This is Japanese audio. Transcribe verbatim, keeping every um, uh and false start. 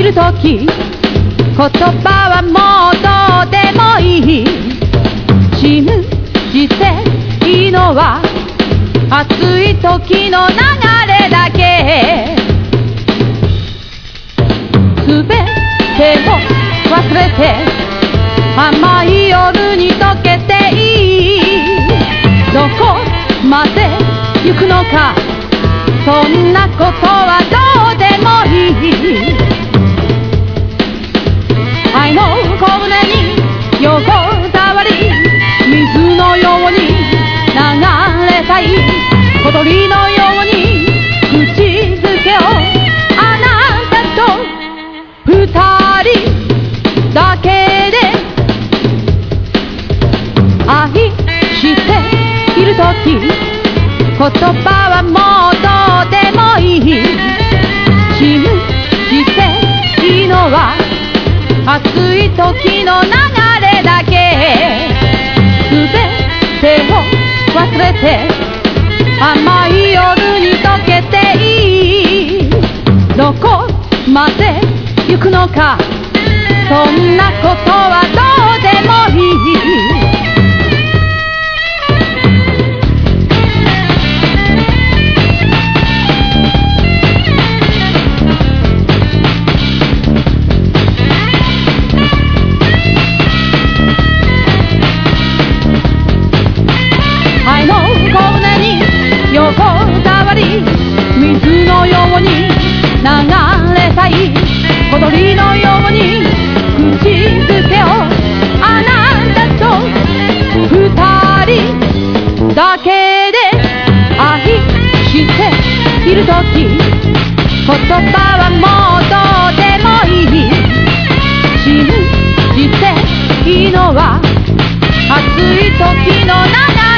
るとき言葉はもうどうでもいい。信じていいのは熱い時の流れだけ。すべてを忘れて甘い夜に溶けていい。どこまで行くのかそんなことはどうでもいい。愛の小舟に横たわり水のように流れたい。小鳥のように口づけをあなたと二人だけで愛しているとき言葉はもうどうでもいい。信じていいのは熱い時の流れだけ。すべてを忘れて甘い夜に溶けていい。どこまで行くのかそんなことはどうでもいい。愛の小舟に横たわり水のように流れたい。小鳥のように口づけをあなたと二人だけで愛しているとき言葉はもうどうでもいい。信じていいのは熱い時の流れ